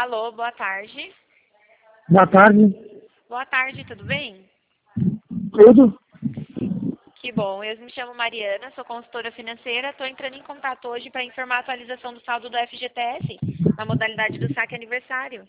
Alô, boa tarde. Boa tarde. Boa tarde, tudo bem? Tudo? Que bom, eu me chamo Mariana, sou consultora financeira, estou entrando em contato hoje para informar a atualização do saldo do FGTS, na modalidade do saque aniversário.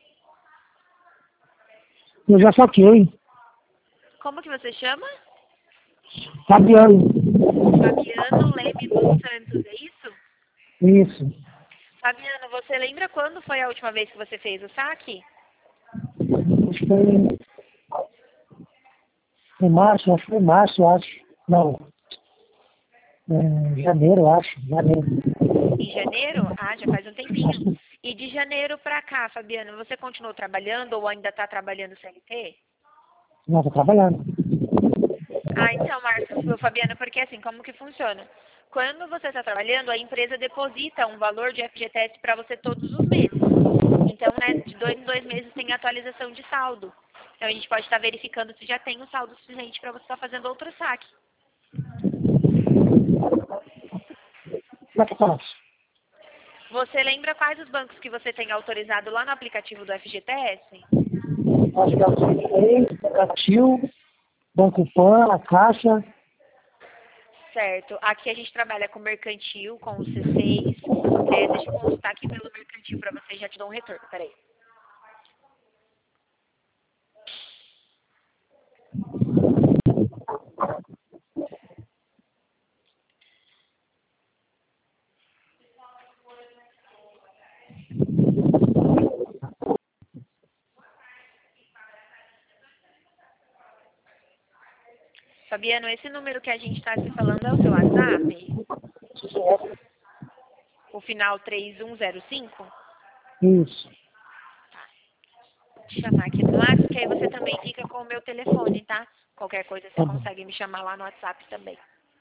Eu já saquei. Como que você chama? Fabiano. Fabiano Leme dos Santos, é isso? Isso. Fabiano, você lembra quando foi a última vez que você fez o saque? Acho que foi março, acho que foi março, acho. Não. Janeiro, acho. Janeiro. Em janeiro? Ah, já faz um tempinho. E de janeiro para cá, Fabiano, você continuou trabalhando ou ainda está trabalhando CLT? Não, tô trabalhando. Ah, então, Marcos, Fabiano, porque assim, como que funciona? Quando você está trabalhando, a empresa deposita um valor de FGTS para você todos os meses. Então, né, de 2 em 2 meses tem atualização de saldo. Então, a gente pode estar verificando se já tem o saldo suficiente para você estar fazendo outro saque. Como é que eu faço? Você lembra quais os bancos que você tem autorizado lá no aplicativo do FGTS? Acho que é o C6, Mercantil, Banco Pan, a Caixa. Certo. Aqui a gente trabalha com mercantil, com o C6. Deixa eu consultar aqui pelo mercantil para você, já te dou um retorno. Peraí. Fabiano, esse número que a gente está se falando é o seu WhatsApp? O final 3105? Isso. Vou te chamar aqui no WhatsApp, que aí você também fica com o meu telefone, tá? Qualquer coisa você Tá bom. consegue me chamar lá no WhatsApp também.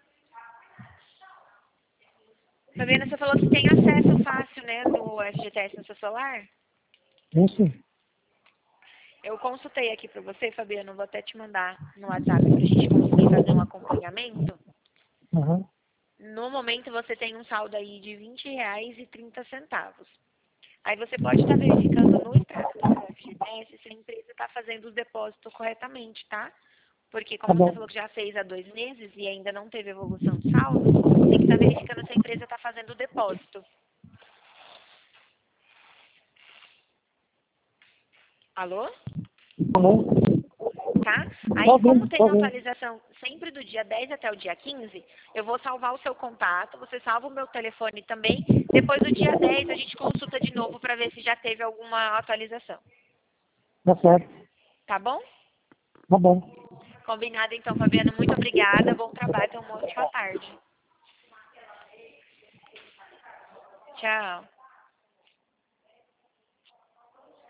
Fabiano, você falou que tem acesso fácil, né, do FGTS no seu celular? Isso. Eu consultei aqui para você, Fabiano, vou até te mandar no WhatsApp para a gente conseguir fazer um acompanhamento. Uhum. No momento você tem um saldo aí de R$ 20,30. Aí você pode estar verificando no extrato do seu FGTS se a empresa está fazendo os depósitos corretamente, tá? Porque Tá como você bom. falou que já fez há 2 meses e ainda não teve evolução de saldo, tem que estar verificando se a empresa está fazendo o depósito. Alô? Tá bom. Tá? Tô Aí, como ouvindo, tô tem ouvindo. atualização sempre do dia 10 até o dia 15, eu vou salvar o seu contato, você salva o meu telefone também. Depois do dia 10, a gente consulta de novo para ver se já teve alguma atualização. Tá certo. Tá bom? Tá bom. Combinado, então, Fabiana. Muito obrigada. Bom trabalho. Tenha uma ótima tarde. Tchau.